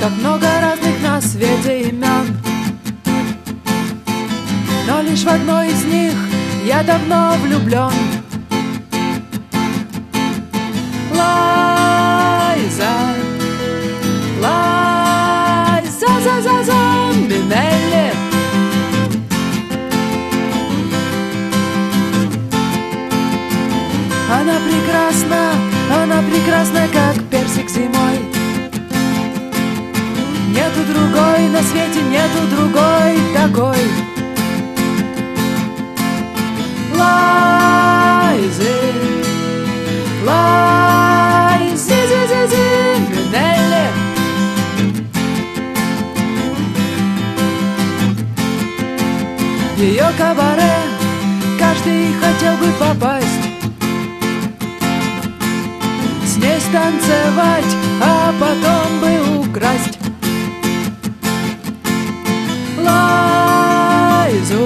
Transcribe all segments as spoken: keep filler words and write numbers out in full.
Так много разных на свете имен, но лишь в одно из них я давно влюблен. Лайза, Лайза, за, за, за, Минелли. Она прекрасна, она прекрасна, как персик зимой. Нету другой на свете, нету другой такой. Лайзы, Лайзы, зи, зи, зи, Минелли. В ее кабаре каждый хотел бы попасть, с ней станцевать, а потом бы украсть Лайзу,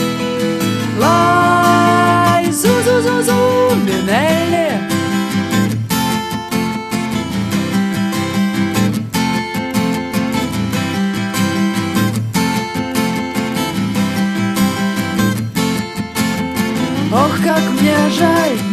Лайзу, зу, зу, зу, Минелли. Ох, как мне жаль,